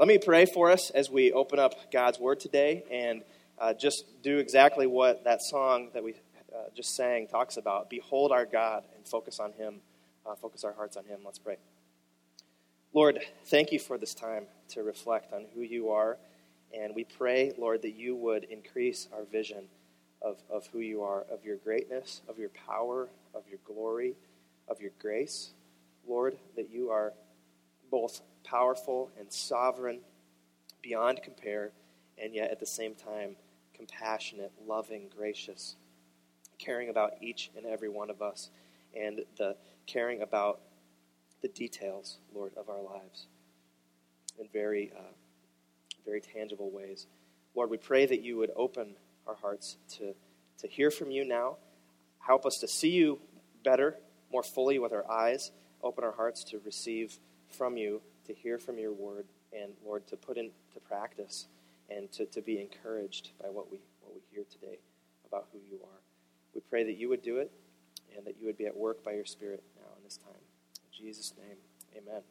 Let me pray for us as we open up God's Word today and just do exactly what that song that we just sang talks about. Behold our God and focus on Him, focus our hearts on Him. Let's pray. Lord, thank you for this time to reflect on who you are. And we pray, Lord, that you would increase our vision of who you are, of your greatness, of your power, of your glory, of your grace. Lord, that you are both powerful and sovereign, beyond compare, and yet at the same time compassionate, loving, gracious, caring about each and every one of us, and the caring about the details, Lord, of our lives in very tangible ways. Lord, we pray that you would open our hearts to hear from you now. Help us to see you better, more fully with our eyes. Open our hearts to receive from you, to hear from your word, and, Lord, to put into practice and to be encouraged by what we hear today about who you are. We pray that you would do it and that you would be at work by your Spirit now in this time. In Jesus' name, amen.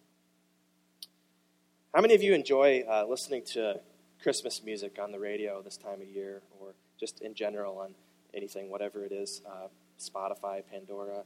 How many of you enjoy listening to Christmas music on the radio this time of year, or just in general on anything, whatever it is, Spotify, Pandora?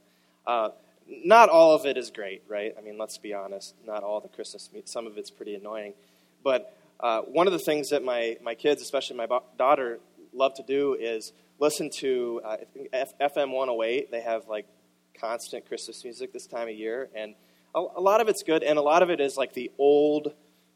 Not all of it is great, right? I mean, let's be honest. Not all the Christmas music. Some of it's pretty annoying. But one of the things that my kids, especially my daughter, love to do is listen to I think FM 108. They have like constant Christmas music this time of year, and a lot of it's good, and a lot of it is like the old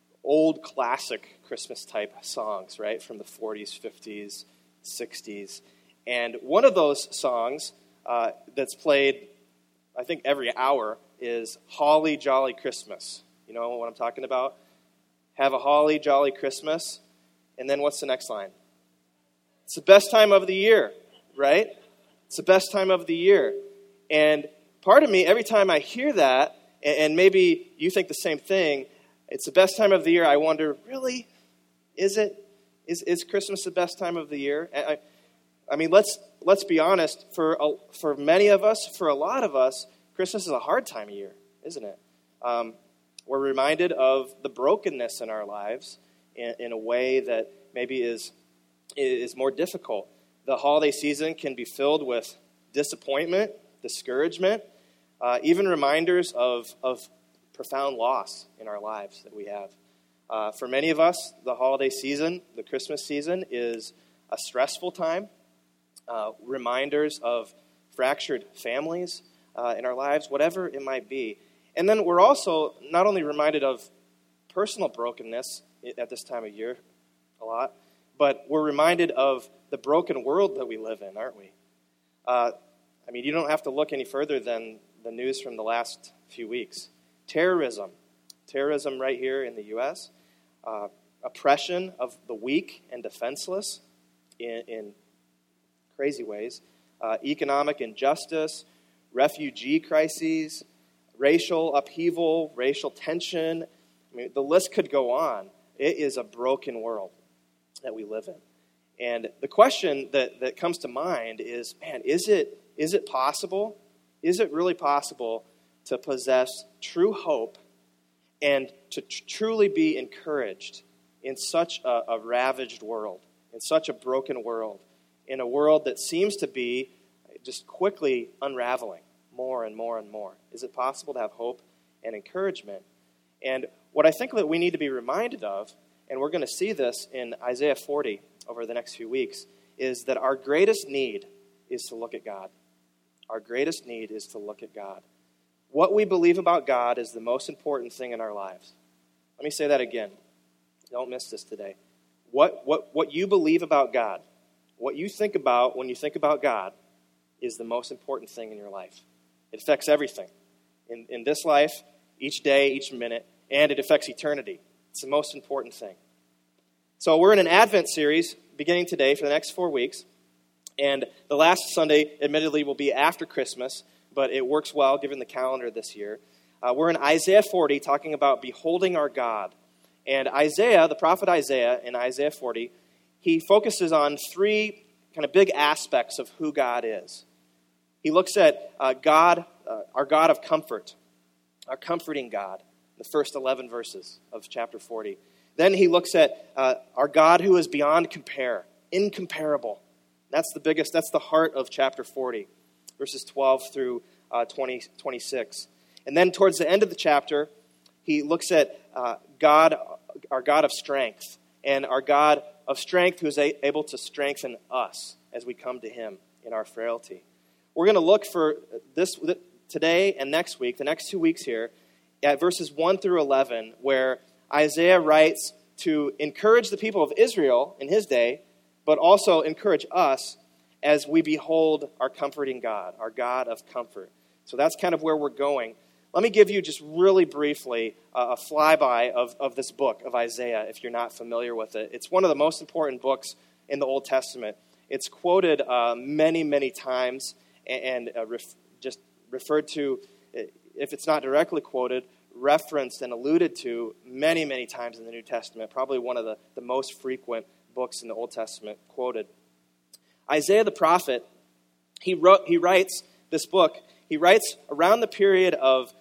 classic Christmas type songs, right, from the 40s, 50s, 60s. And one of those songs that's played, I think, every hour is Holly Jolly Christmas. You know what I'm talking about? Have a holly jolly Christmas. And then what's the next line? It's the best time of the year, right? It's the best time of the year. And part of me, every time I hear that, and maybe you think the same thing, it's the best time of the year, I wonder, really? Is it? Is Christmas the best time of the year? I mean, let's be honest. For many of us, for a lot of us, Christmas is a hard time of year, isn't it? We're reminded of the brokenness in our lives in a way that maybe is more difficult. The holiday season can be filled with disappointment, discouragement, even reminders of profound loss in our lives that we have. For many of us, the holiday season, the Christmas season, is a stressful time. Reminders of fractured families in our lives, whatever it might be. And then we're also not only reminded of personal brokenness at this time of year a lot, but we're reminded of the broken world that we live in, aren't we? I mean, you don't have to look any further than the news from the last few weeks. Terrorism right here in the U.S., oppression of the weak and defenseless in crazy ways, economic injustice, refugee crises, racial upheaval, racial tension. I mean, the list could go on. It is a broken world that we live in. And the question that comes to mind is, man, is it possible? Is it really possible to possess true hope and to truly be encouraged in such a ravaged world, in such a broken world, in a world that seems to be just quickly unraveling more and more and more? Is it possible to have hope and encouragement? And what I think that we need to be reminded of, and we're going to see this in Isaiah 40 over the next few weeks, is that our greatest need is to look at God. Our greatest need is to look at God. What we believe about God is the most important thing in our lives. Let me say that again. Don't miss this today. What you believe about God, what you think about when you think about God, is the most important thing in your life. It affects everything in this life, each day, each minute, and it affects eternity. It's the most important thing. So we're in an Advent series beginning today for the next 4 weeks. And the last Sunday, admittedly, will be after Christmas, but it works well given the calendar this year. We're in Isaiah 40 talking about beholding our God. And Isaiah, the prophet Isaiah in Isaiah 40, he focuses on three kind of big aspects of who God is. He looks at God, our God of comfort, our comforting God, the first 11 verses of chapter 40. Then he looks at our God who is beyond compare, incomparable. That's the heart of chapter 40, verses 12 through 26. And then towards the end of the chapter, he looks at God, our God of strength, and our God of strength who is able to strengthen us as we come to him in our frailty. We're going to look for this today and next week, the next 2 weeks here, at verses 1 through 11, where Isaiah writes to encourage the people of Israel in his day, but also encourage us as we behold our comforting God, our God of comfort. So that's kind of where we're going. Let me give you just really briefly a flyby of this book of Isaiah, if you're not familiar with it. It's one of the most important books in the Old Testament. It's quoted many, many times and just referred to, if it's not directly quoted, referenced and alluded to many, many times in the New Testament. Probably one of the most frequent books in the Old Testament quoted. Isaiah the prophet, he writes this book. He writes around the period of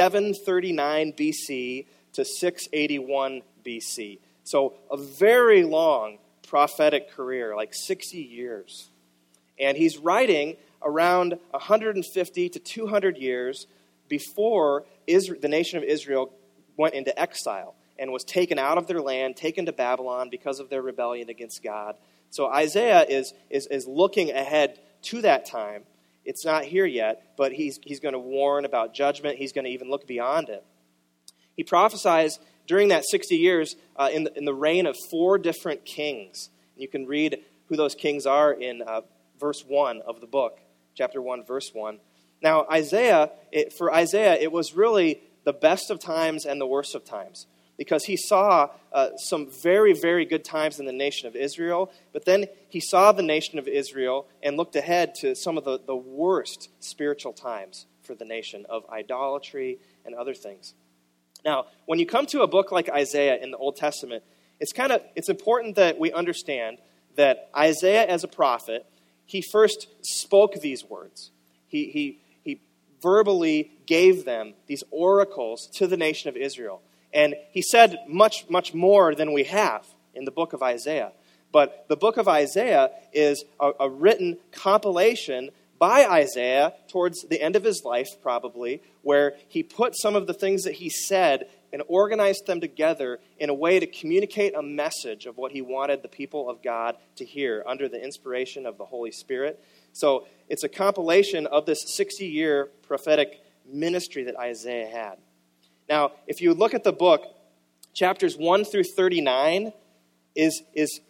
739 BC to 681 BC. So a very long prophetic career, like 60 years. And he's writing around 150 to 200 years before the nation of Israel went into exile and was taken out of their land, taken to Babylon because of their rebellion against God. So Isaiah is looking ahead to that time. It's not here yet, but he's going to warn about judgment. He's going to even look beyond it. He prophesies during that 60 years in the reign of 4 different kings. You can read who those kings are in verse 1 of the book, chapter 1, verse 1. Now, for Isaiah, it was really the best of times and the worst of times, because he saw some very, very good times in the nation of Israel, but then he saw the nation of Israel and looked ahead to some of the worst spiritual times for the nation of idolatry and other things. Now, when you come to a book like Isaiah in the Old Testament, it's important that we understand that Isaiah as a prophet, he first spoke these words. He verbally gave them these oracles to the nation of Israel. And he said much, much more than we have in the book of Isaiah. But the book of Isaiah is a written compilation by Isaiah towards the end of his life, probably, where he put some of the things that he said and organized them together in a way to communicate a message of what he wanted the people of God to hear under the inspiration of the Holy Spirit. So it's a compilation of this 60-year prophetic ministry that Isaiah had. Now, if you look at the book, chapters 1 through 39 there's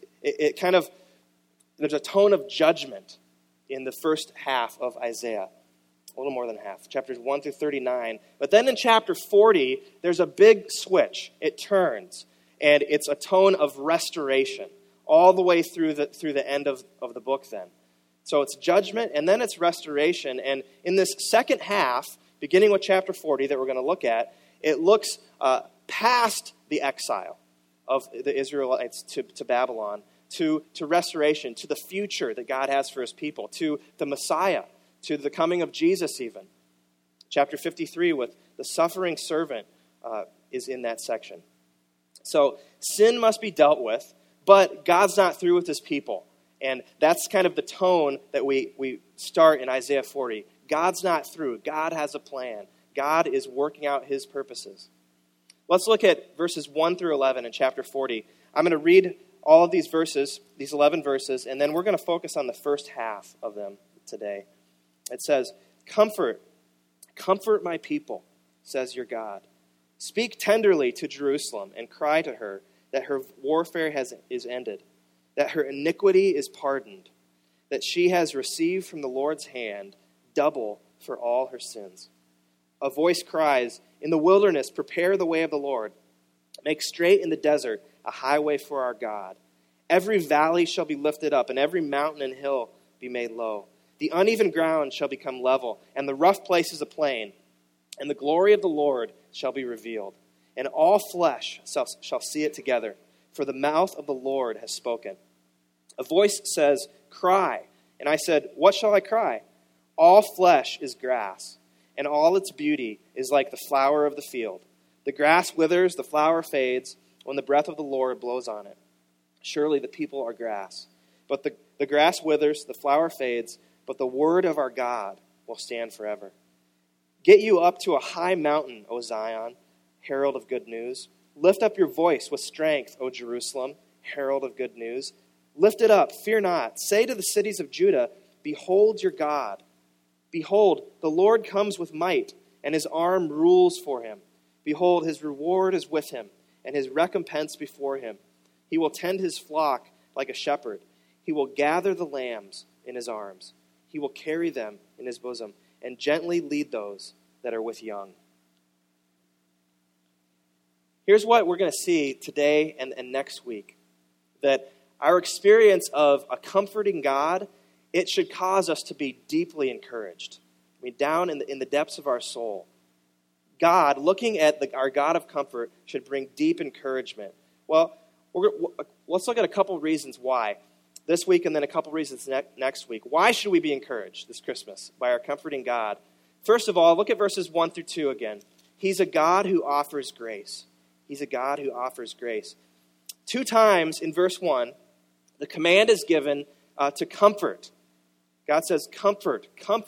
a tone of judgment in the first half of Isaiah. A little more than half, chapters 1 through 39. But then in chapter 40, there's a big switch. It turns, and it's a tone of restoration all the way through the end of the book then. So it's judgment, and then it's restoration. And in this second half, beginning with chapter 40 that we're going to look at, it looks past the exile of the Israelites to Babylon, to restoration, to the future that God has for his people, to the Messiah, to the coming of Jesus even. Chapter 53 with the suffering servant is in that section. So sin must be dealt with, but God's not through with his people. And that's kind of the tone that we start in Isaiah 40. God's not through. God has a plan. God is working out his purposes. Let's look at verses 1 through 11 in chapter 40. I'm going to read all of these verses, these 11 verses, and then we're going to focus on the first half of them today. It says, comfort my people, says your God. Speak tenderly to Jerusalem and cry to her that her warfare is ended, that her iniquity is pardoned, that she has received from the Lord's hand double for all her sins. A voice cries, in the wilderness, prepare the way of the Lord. Make straight in the desert a highway for our God. Every valley shall be lifted up, and every mountain and hill be made low. The uneven ground shall become level, and the rough places a plain. And the glory of the Lord shall be revealed, and all flesh shall see it together, for the mouth of the Lord has spoken. A voice says, cry. And I said, what shall I cry? All flesh is grass, and all its beauty is like the flower of the field. The grass withers, the flower fades, when the breath of the Lord blows on it. Surely the people are grass. But the grass withers, the flower fades, but the word of our God will stand forever. Get you up to a high mountain, O Zion, herald of good news. Lift up your voice with strength, O Jerusalem, herald of good news. Lift it up, fear not. Say to the cities of Judah, behold your God. Behold, the Lord comes with might, and his arm rules for him. Behold, his reward is with him, and his recompense before him. He will tend his flock like a shepherd. He will gather the lambs in his arms. He will carry them in his bosom, and gently lead those that are with young. Here's what we're going to see today and next week. That our experience of a comforting God, it should cause us to be deeply encouraged. I mean, down in the depths of our soul. God, looking at our God of comfort, should bring deep encouragement. Well, let's look at a couple reasons why. This week and then a couple reasons next week. Why should we be encouraged this Christmas by our comforting God? First of all, look at verses 1 through 2 again. He's a God who offers grace. He's a God who offers grace. 2 times in verse 1, the command is given to comfort. God says, comfort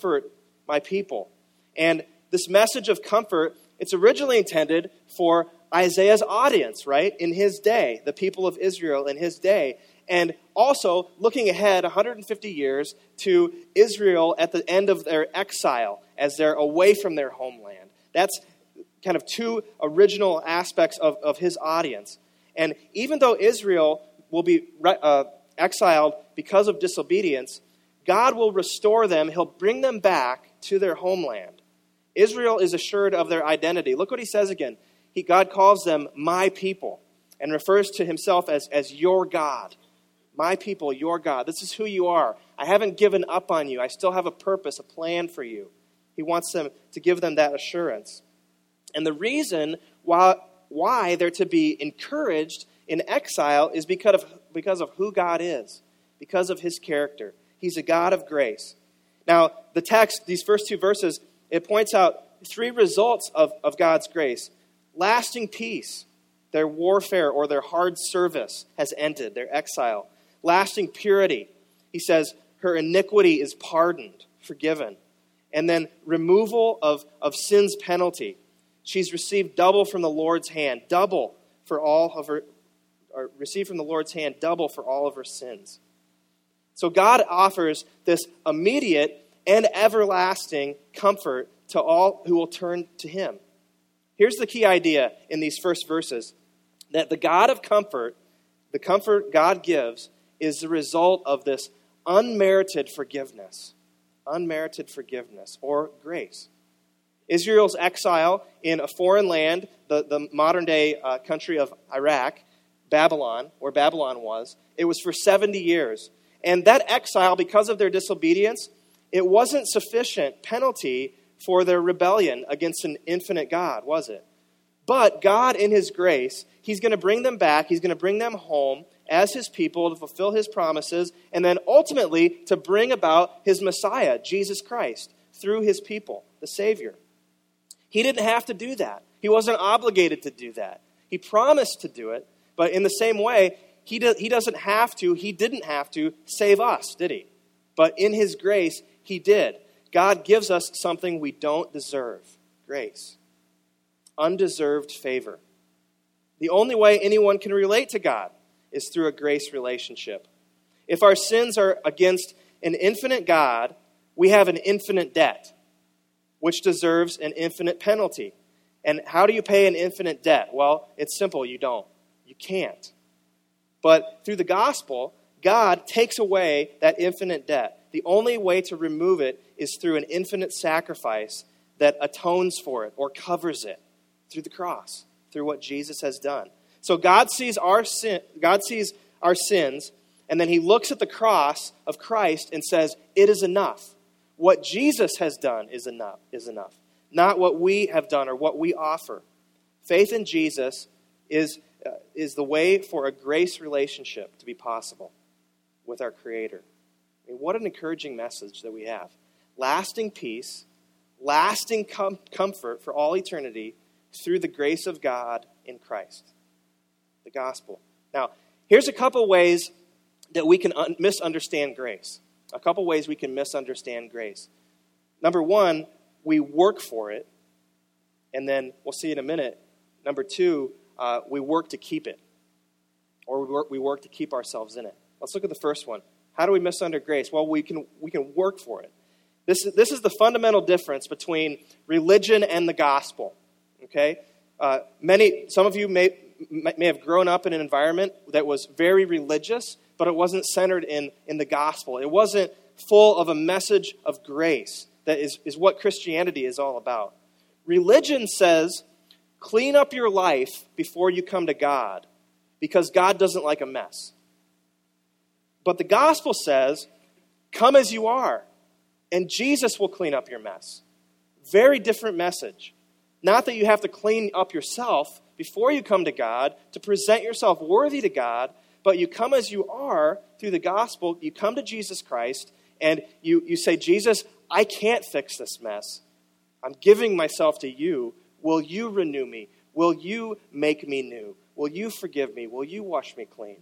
my people. And this message of comfort, it's originally intended for Isaiah's audience, right? In his day, the people of Israel in his day. And also looking ahead 150 years to Israel at the end of their exile as they're away from their homeland. That's kind of 2 original aspects of his audience. And even though Israel will be exiled because of disobedience, God will restore them. He'll bring them back to their homeland. Israel is assured of their identity. Look what he says again. God calls them my people and refers to himself as your God. My people, your God. This is who you are. I haven't given up on you. I still have a purpose, a plan for you. He wants them to give them that assurance. And the reason why they're to be encouraged in exile is because of who God is, because of his character. He's a God of grace. Now, the text, these first 2 verses, it points out 3 results of God's grace. Lasting peace. Their warfare or their hard service has ended, their exile. Lasting purity. He says, her iniquity is pardoned, forgiven. And then removal of sin's penalty. She's received double from the Lord's hand, double for all of her, or received from the Lord's hand, double for all of her sins. So God offers this immediate and everlasting comfort to all who will turn to him. Here's the key idea in these first verses, that the God of comfort, the comfort God gives, is the result of this unmerited forgiveness or grace. Israel's exile in a foreign land, the modern-day country of Iraq, Babylon, where Babylon was, it was for 70 years. And that exile, because of their disobedience, it wasn't sufficient penalty for their rebellion against an infinite God, was it? But God, in his grace, he's going to bring them back. He's going to bring them home as his people to fulfill his promises, and then ultimately to bring about his Messiah, Jesus Christ, through his people, the Savior. He didn't have to do that. He wasn't obligated to do that. He promised to do it, but in the same way, he didn't have to save us, did he? But in his grace, he did. God gives us something we don't deserve, grace. Undeserved favor. The only way anyone can relate to God is through a grace relationship. If our sins are against an infinite God, we have an infinite debt, which deserves an infinite penalty. And how do you pay an infinite debt? Well, it's simple. You don't. You can't. But through the gospel, God takes away that infinite debt. The only way to remove it is through an infinite sacrifice that atones for it or covers it through the cross, through what Jesus has done. So God sees our sins, and then he looks at the cross of Christ and says, it is enough. What Jesus has done is enough. Not what we have done or what we offer. Faith in Jesus is the way for a grace relationship to be possible with our Creator. I mean, what an encouraging message that we have. Lasting peace, lasting comfort for all eternity through the grace of God in Christ. The gospel. Now, here's a couple ways that we can misunderstand grace. A couple ways we can misunderstand grace. Number one, we work for it. And then, we'll see in a minute, number two, we work to keep it. Or we work to keep ourselves in it. Let's look at the first one. How do we misunderstand grace? Well, we can work for it. This is the fundamental difference between religion and the gospel. Okay? Some of you may have grown up in an environment that was very religious, but it wasn't centered in the gospel. It wasn't full of a message of grace that is what Christianity is all about. Religion says, clean up your life before you come to God, because God doesn't like a mess. But the gospel says, come as you are, and Jesus will clean up your mess. Very different message. Not that you have to clean up yourself before you come to God to present yourself worthy to God, but you come as you are through the gospel. You come to Jesus Christ, and you say, Jesus, I can't fix this mess. I'm giving myself to you. Will you renew me? Will you make me new? Will you forgive me? Will you wash me clean?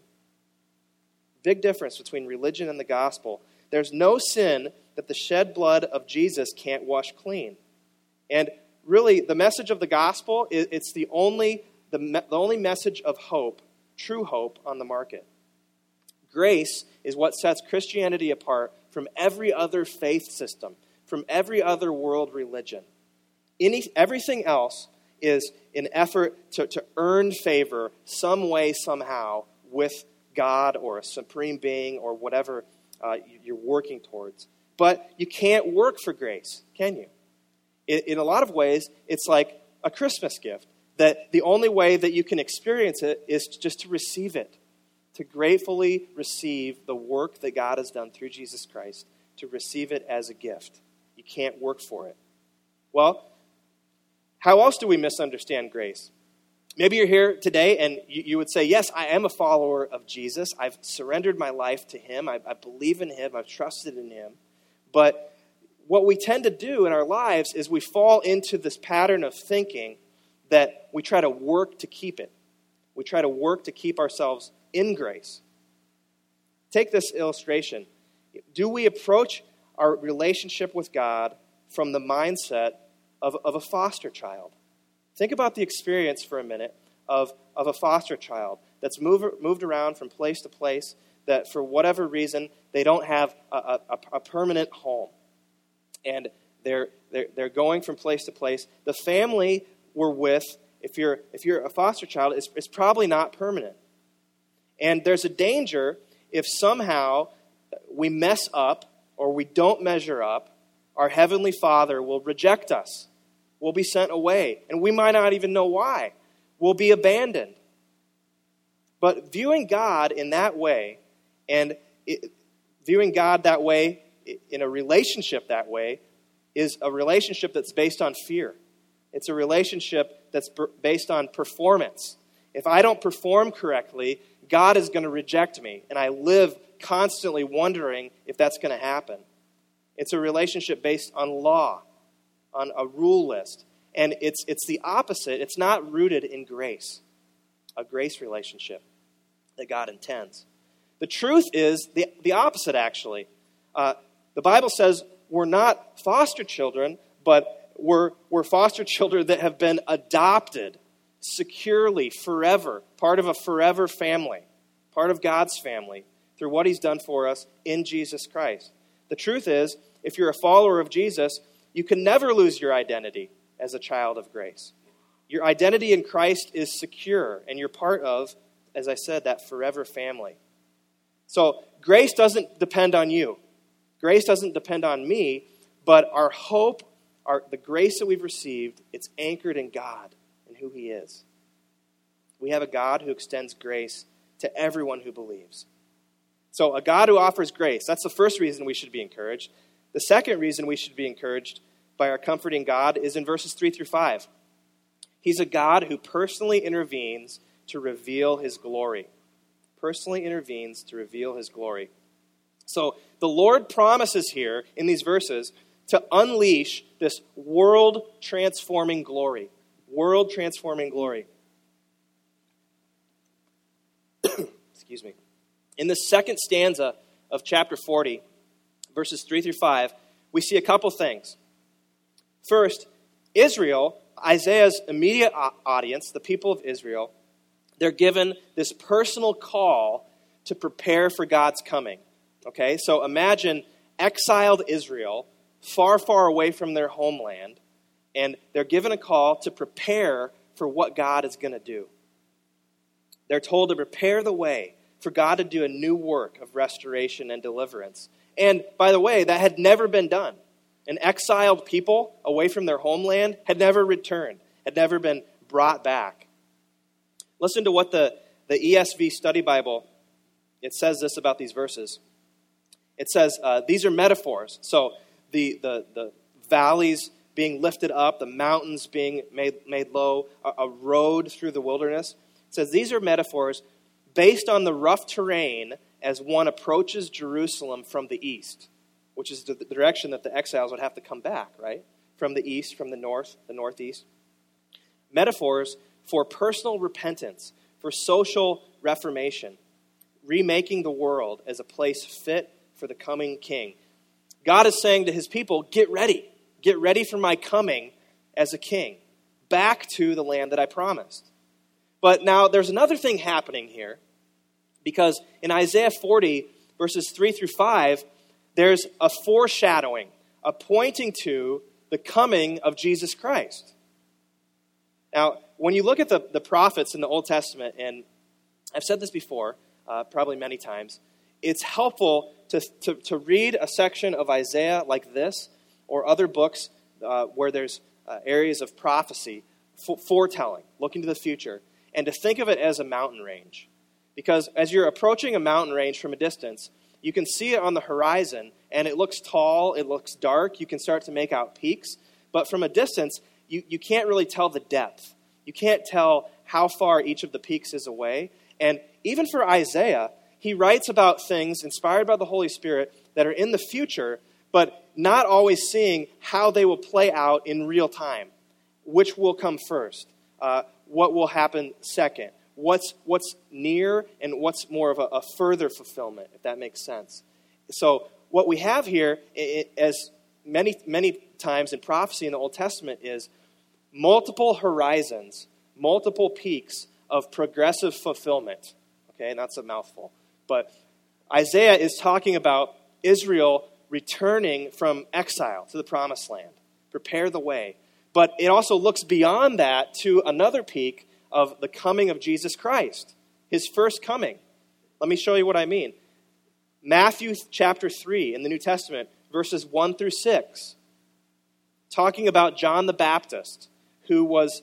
Big difference between religion and the gospel. There's no sin that the shed blood of Jesus can't wash clean. And really, the message of the gospel, it's the only message of hope, true hope, on the market. Grace is what sets Christianity apart from every other faith system, from every other world religion. Everything else is an effort to earn favor some way, somehow, with God or a supreme being or whatever you're working towards. But you can't work for grace, can you? In a lot of ways, it's like a Christmas gift, that the only way that you can experience it is just to receive it, to gratefully receive the work that God has done through Jesus Christ, to receive it as a gift. You can't work for it. Well, how else do we misunderstand grace? Maybe you're here today and you would say, yes, I am a follower of Jesus. I've surrendered my life to him. I believe in him. I've trusted in him. But what we tend to do in our lives is we fall into this pattern of thinking that we try to work to keep it. We try to work to keep ourselves in grace. Take this illustration. Do we approach our relationship with God from the mindset of a foster child? Think about the experience for a minute of a foster child that's moved around from place to place, that for whatever reason they don't have a permanent home. And they're going from place to place. The family we're with, if you're a foster child, it's probably not permanent. And there's a danger if somehow we mess up or we don't measure up, our Heavenly Father will reject us. We'll be sent away, and we might not even know why. We'll be abandoned. But viewing God in that way, viewing God that way, in a relationship that way, is a relationship that's based on fear. It's a relationship that's based on performance. If I don't perform correctly, God is going to reject me, and I live constantly wondering if that's going to happen. It's a relationship based on law, on a rule list. And it's the opposite. It's not rooted in grace, a grace relationship that God intends. The truth is the opposite, actually. The Bible says we're not foster children, but we're foster children that have been adopted securely, forever, part of a forever family, part of God's family, through what he's done for us in Jesus Christ. The truth is, if you're a follower of Jesus, you can never lose your identity as a child of grace. Your identity in Christ is secure, and you're part of, as I said, that forever family. So grace doesn't depend on you. Grace doesn't depend on me, but our hope, the grace that we've received, it's anchored in God and who he is. We have a God who extends grace to everyone who believes. So a God who offers grace, that's the first reason we should be encouraged. The second reason we should be encouraged by our comforting God is in verses 3 through 5. He's a God who personally intervenes to reveal his glory. Personally intervenes to reveal his glory. So the Lord promises here in these verses to unleash this world-transforming glory. World-transforming glory. In the second stanza of chapter 40, verses 3 through 5, we see a couple things. First, Israel, Isaiah's immediate audience, the people of Israel, they're given this personal call to prepare for God's coming. Okay, so imagine exiled Israel, far, far away from their homeland, and they're given a call to prepare for what God is going to do. They're told to prepare the way for God to do a new work of restoration and deliverance. And, by the way, that had never been done. An exiled people away from their homeland had never returned, had never been brought back. Listen to what the ESV Study Bible, it says this about these verses. It says, these are metaphors. So the valleys being lifted up, the mountains being made low, a road through the wilderness. It says these are metaphors based on the rough terrain as one approaches Jerusalem from the east, which is the direction that the exiles would have to come back, right? From the east, from the north, the northeast. Metaphors for personal repentance, for social reformation, remaking the world as a place fit for the coming king. God is saying to his people, get ready. Get ready for my coming as a king, back to the land that I promised. But now there's another thing happening here, because in Isaiah 40, verses 3 through 5, there's a foreshadowing, a pointing to the coming of Jesus Christ. Now, when you look at the prophets in the Old Testament, and I've said this before, probably many times, it's helpful to read a section of Isaiah like this, or other books where there's areas of prophecy, foretelling, looking to the future, and to think of it as a mountain range. Because as you're approaching a mountain range from a distance, you can see it on the horizon, and it looks tall, it looks dark, you can start to make out peaks, but from a distance, you can't really tell the depth. You can't tell how far each of the peaks is away. And even for Isaiah, he writes about things inspired by the Holy Spirit that are in the future, but not always seeing how they will play out in real time. Which will come first? What will happen second? What's near and what's more of a further fulfillment, if that makes sense. So what we have here, as many times in prophecy in the Old Testament, is multiple horizons, multiple peaks of progressive fulfillment. Okay, and that's a mouthful. But Isaiah is talking about Israel returning from exile to the promised land. Prepare the way. But it also looks beyond that to another peak of the coming of Jesus Christ, his first coming. Let me show you what I mean. Matthew chapter 3 in the New Testament, verses 1 through 6, talking about John the Baptist, who was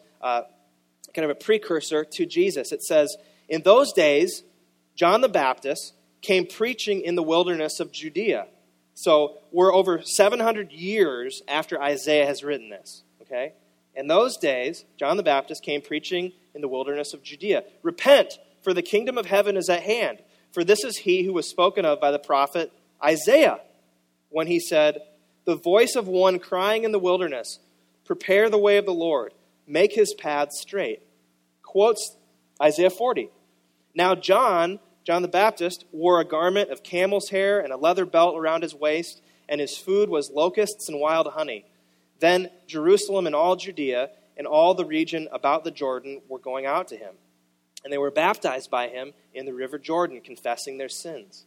kind of a precursor to Jesus. It says, in those days, John the Baptist came preaching in the wilderness of Judea. So we're over 700 years after Isaiah has written this. Okay? In those days, John the Baptist came preaching in the wilderness of Judea. Repent, for the kingdom of heaven is at hand. For this is he who was spoken of by the prophet Isaiah, when he said, the voice of one crying in the wilderness, prepare the way of the Lord, make his paths straight. Quotes Isaiah 40. Now John the Baptist wore a garment of camel's hair and a leather belt around his waist, and his food was locusts and wild honey. Then Jerusalem and all Judea and all the region about the Jordan were going out to him. And they were baptized by him in the river Jordan, confessing their sins.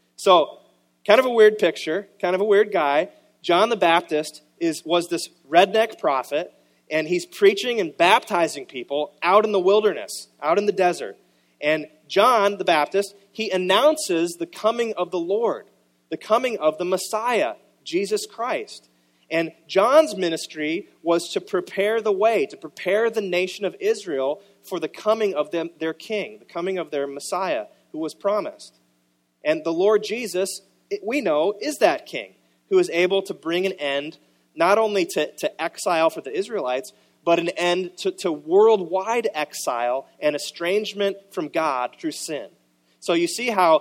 So, kind of a weird picture, kind of a weird guy. John the Baptist was this redneck prophet, and he's preaching and baptizing people out in the wilderness, out in the desert. And John the Baptist, he announces the coming of the Lord, the coming of the Messiah, Jesus Christ. And John's ministry was to prepare the way, to prepare the nation of Israel for the coming of their king, the coming of their Messiah who was promised. And the Lord Jesus, we know, is that king who is able to bring an end not only to exile for the Israelites, but an end to worldwide exile and estrangement from God through sin. So you see how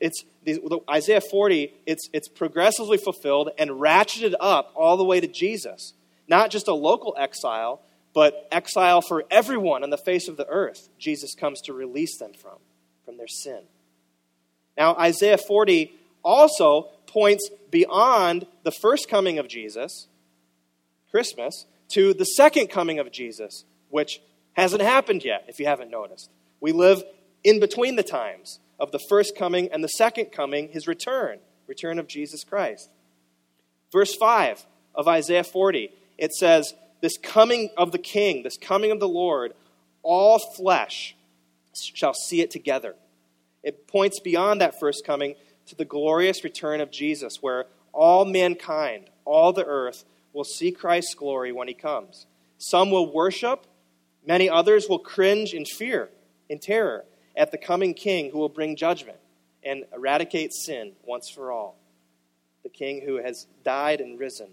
Isaiah 40, it's progressively fulfilled and ratcheted up all the way to Jesus. Not just a local exile, but exile for everyone on the face of the earth. Jesus comes to release them from their sin. Now, Isaiah 40 also points beyond the first coming of Jesus, Christmas, to the second coming of Jesus, which hasn't happened yet, if you haven't noticed. We live in between the times of the first coming and the second coming, his return of Jesus Christ. Verse 5 of Isaiah 40, it says, this coming of the King, this coming of the Lord, all flesh shall see it together. It points beyond that first coming to the glorious return of Jesus, where all mankind, all the earth, will see Christ's glory when he comes. Some will worship, many others will cringe in fear, in terror, at the coming King who will bring judgment and eradicate sin once for all. The King who has died and risen.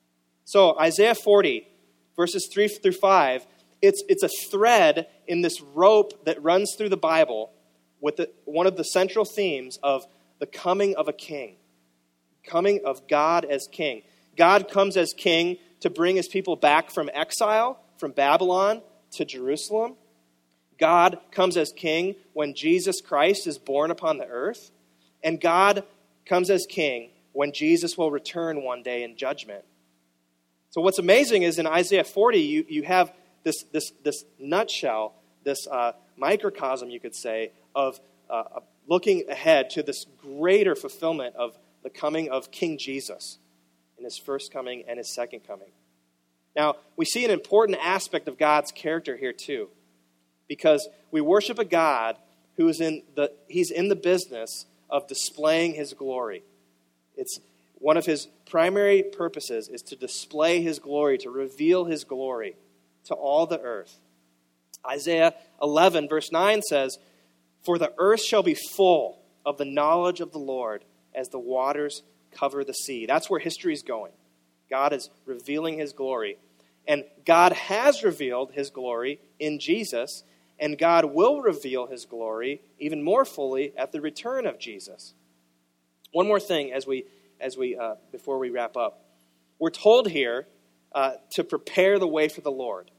So Isaiah 40, verses 3 through 5, it's a thread in this rope that runs through the Bible with one of the central themes of the coming of a king, coming of God as king. God comes as king to bring his people back from exile, from Babylon to Jerusalem. God comes as king when Jesus Christ is born upon the earth. And God comes as king when Jesus will return one day in judgment. So what's amazing is in Isaiah 40, you have this nutshell, this microcosm, you could say, of looking ahead to this greater fulfillment of the coming of King Jesus in his first coming and his second coming. Now, we see an important aspect of God's character here too, because we worship a God who is in the business of displaying his glory. It's one of his primary purposes is to display his glory, to reveal his glory to all the earth. Isaiah 11, verse 9 says, "For the earth shall be full of the knowledge of the Lord as the waters cover the sea." That's where history is going. God is revealing his glory. And God has revealed his glory in Jesus, and God will reveal his glory even more fully at the return of Jesus. One more thing before we wrap up. We're told here to prepare the way for the Lord.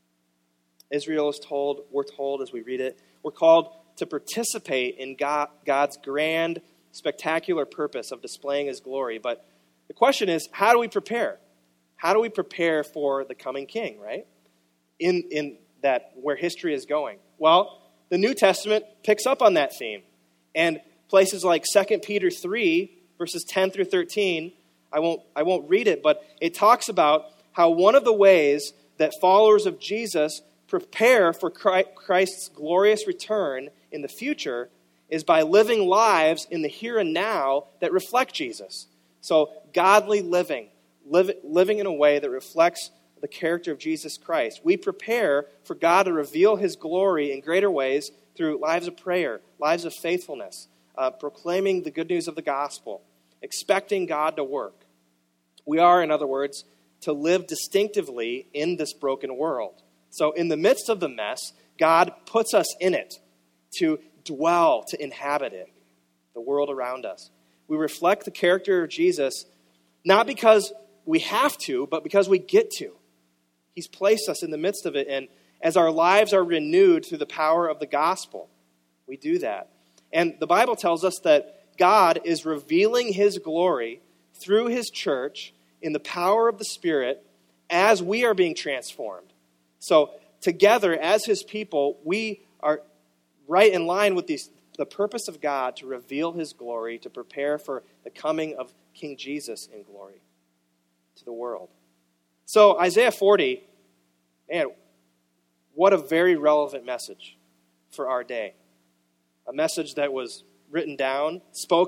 We're told as we read it, we're called to participate in God's grand, spectacular purpose of displaying his glory. But the question is, how do we prepare? How do we prepare for the coming king, right? In that where history is going. Well, the New Testament picks up on that theme. And places like 2 Peter 3, verses 10 through 13, I won't read it, but it talks about how one of the ways that followers of Jesus prepare for Christ's glorious return in the future is by living lives in the here and now that reflect Jesus. So godly living in a way that reflects the character of Jesus Christ. We prepare for God to reveal his glory in greater ways through lives of prayer, lives of faithfulness, proclaiming the good news of the gospel, expecting God to work. We are, in other words, to live distinctively in this broken world. So in the midst of the mess, God puts us in it to dwell, to inhabit it, the world around us. We reflect the character of Jesus, not because we have to, but because we get to. He's placed us in the midst of it, and as our lives are renewed through the power of the gospel, we do that. And the Bible tells us that God is revealing his glory through his church in the power of the Spirit as we are being transformed. So together, as his people, we are right in line with the purpose of God to reveal his glory, to prepare for the coming of King Jesus in glory to the world. So Isaiah 40, man, what a very relevant message for our day. A message that was written down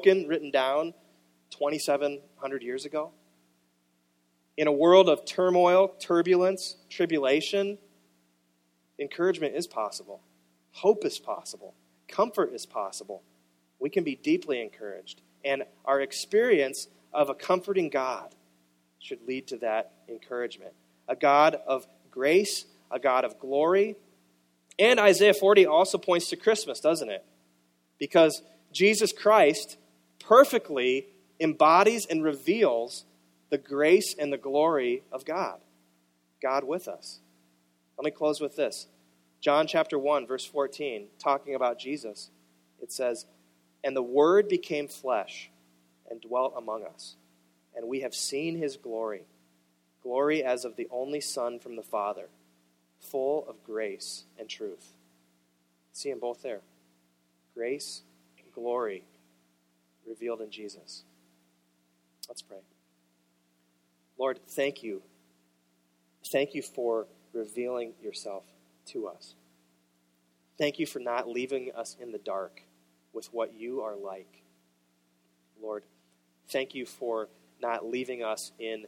2,700 years ago. In a world of turmoil, turbulence, tribulation, encouragement is possible. Hope is possible. Comfort is possible. We can be deeply encouraged. And our experience of a comforting God should lead to that encouragement. A God of grace, a God of glory. And Isaiah 40 also points to Christmas, doesn't it? Because Jesus Christ perfectly embodies and reveals the grace and the glory of God. God with us. Let me close with this. John chapter 1, verse 14, talking about Jesus. It says, And the Word became flesh and dwelt among us. And we have seen his glory, glory as of the only Son from the Father, full of grace and truth. See them both there. Grace and glory revealed in Jesus. Let's pray. Lord, thank you. Thank you for revealing yourself to us. Thank you for not leaving us in the dark with what you are like. Lord, thank you for not leaving us in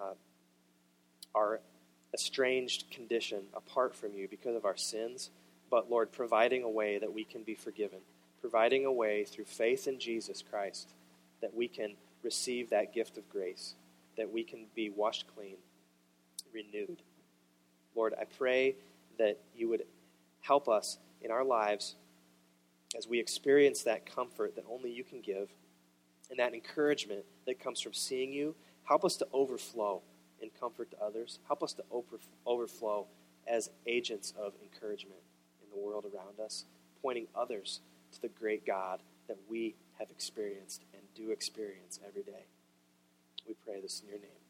our estranged condition apart from you because of our sins, but, Lord, providing a way that we can be forgiven, providing a way through faith in Jesus Christ that we can receive that gift of grace, that we can be washed clean, renewed. Lord, I pray that you would help us in our lives as we experience that comfort that only you can give and that encouragement that comes from seeing you. Help us to overflow in comfort to others. Help us to overflow as agents of encouragement in the world around us, pointing others to the great God that we have experienced and do experience every day. We pray this in your name.